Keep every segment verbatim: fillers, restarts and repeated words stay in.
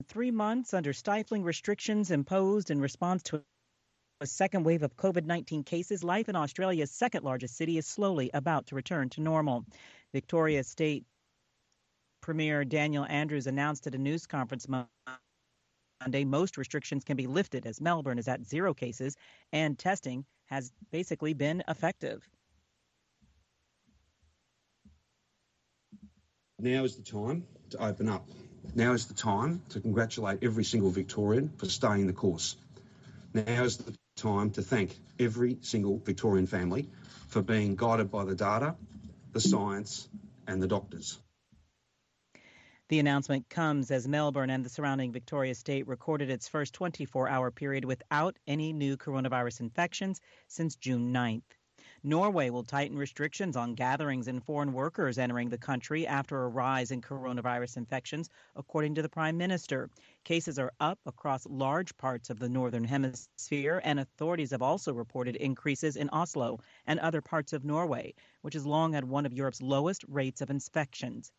Three months under stifling restrictions imposed in response to a second wave of COVID nineteen cases, life in Australia's second largest city is slowly about to return to normal. Victoria State Premier Daniel Andrews announced at a news conference Monday most restrictions can be lifted as Melbourne is at zero cases and testing has basically been effective. Now is the time to open up. Now is the time to congratulate every single Victorian for staying the course. Now is the time to thank every single Victorian family for being guided by the data, the science and the doctors. The announcement comes as Melbourne and the surrounding Victoria State recorded its first twenty-four hour period without any new coronavirus infections since June ninth. Norway will tighten restrictions on gatherings and foreign workers entering the country after a rise in coronavirus infections, according to the Prime Minister. Cases are up across large parts of the Northern Hemisphere, and authorities have also reported increases in Oslo and other parts of Norway, which has long had one of Europe's lowest rates of infections.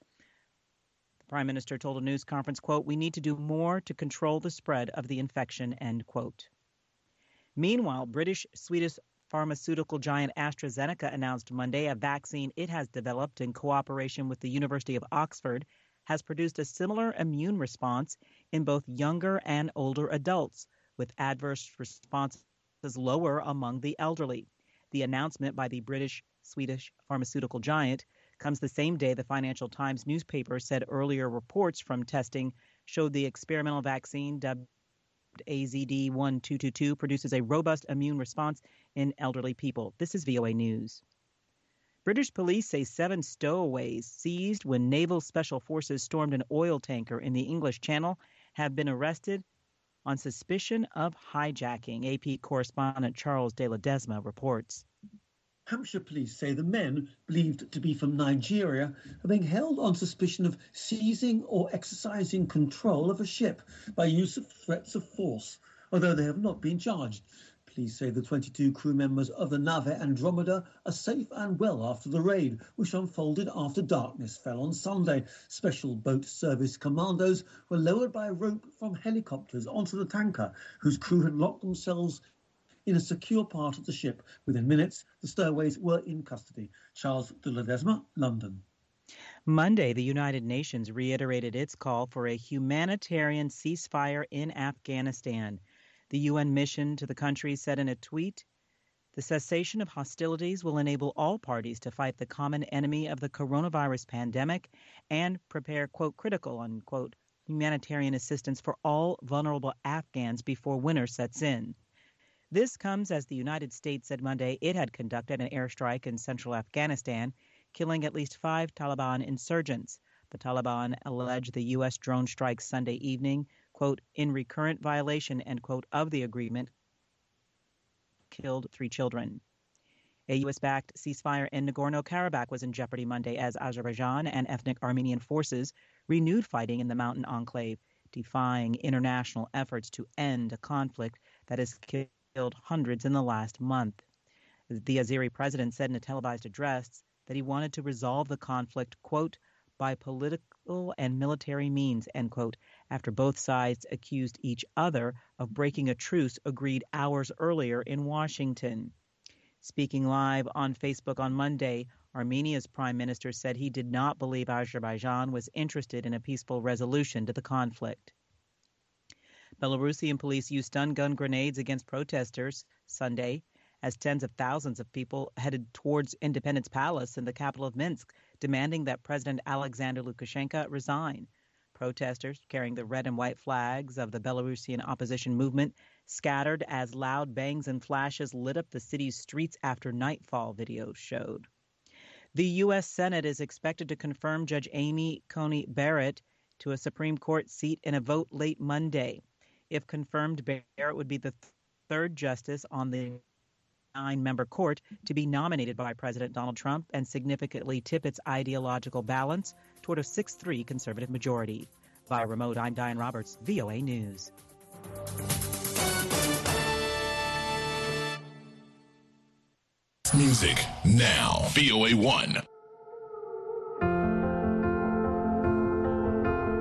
The Prime Minister told a news conference, quote, "We need to do more to control the spread of the infection," end quote. Meanwhile, British-Swedish pharmaceutical giant AstraZeneca announced Monday a vaccine it has developed in cooperation with the University of Oxford has produced a similar immune response in both younger and older adults, with adverse responses lower among the elderly. The announcement by the British-Swedish pharmaceutical giant comes the same day the Financial Times newspaper said earlier reports from testing showed the experimental vaccine dubbed A Z D one two two two produces a robust immune response in elderly people. This is V O A News. British police say seven stowaways seized when naval special forces stormed an oil tanker in the English Channel have been arrested on suspicion of hijacking. A P correspondent Charles de Ledesma reports. Hampshire police say the men, believed to be from Nigeria, are being held on suspicion of seizing or exercising control of a ship by use of threats of force, although they have not been charged. Police say the twenty-two crew members of the Nave Andromeda are safe and well after the raid, which unfolded after darkness fell on Sunday. Special boat service commandos were lowered by a rope from helicopters onto the tanker, whose crew had locked themselves in a secure part of the ship. Within minutes, the stowaways were in custody. Charles de Ledesma, London. Monday, the United Nations reiterated its call for a humanitarian ceasefire in Afghanistan. The U N mission to the country said in a tweet, "The cessation of hostilities will enable all parties to fight the common enemy of the coronavirus pandemic and prepare, quote, critical, unquote, humanitarian assistance for all vulnerable Afghans before winter sets in." This comes as the United States said Monday it had conducted an airstrike in central Afghanistan, killing at least five Taliban insurgents. The Taliban alleged the U S drone strikes Sunday evening, quote, in recurrent violation, end quote, of the agreement, killed three children. A U S-backed ceasefire in Nagorno-Karabakh was in jeopardy Monday as Azerbaijan and ethnic Armenian forces renewed fighting in the mountain enclave, defying international efforts to end a conflict that has killed killed hundreds in the last month. The Azeri president said in a televised address that he wanted to resolve the conflict, quote, by political and military means, end quote, after both sides accused each other of breaking a truce agreed hours earlier in Washington. Speaking live on Facebook on Monday, Armenia's prime minister said he did not believe Azerbaijan was interested in a peaceful resolution to the conflict. Belarusian police used stun gun grenades against protesters Sunday as tens of thousands of people headed towards Independence Palace in the capital of Minsk, demanding that President Alexander Lukashenko resign. Protesters carrying the red and white flags of the Belarusian opposition movement scattered as loud bangs and flashes lit up the city's streets after nightfall, videos showed. The U S Senate is expected to confirm Judge Amy Coney Barrett to a Supreme Court seat in a vote late Monday. If confirmed, Barrett would be the third justice on the nine-member court to be nominated by President Donald Trump and significantly tip its ideological balance toward a six three conservative majority. Via remote, I'm Diane Roberts, V O A News. Music now. V O A one,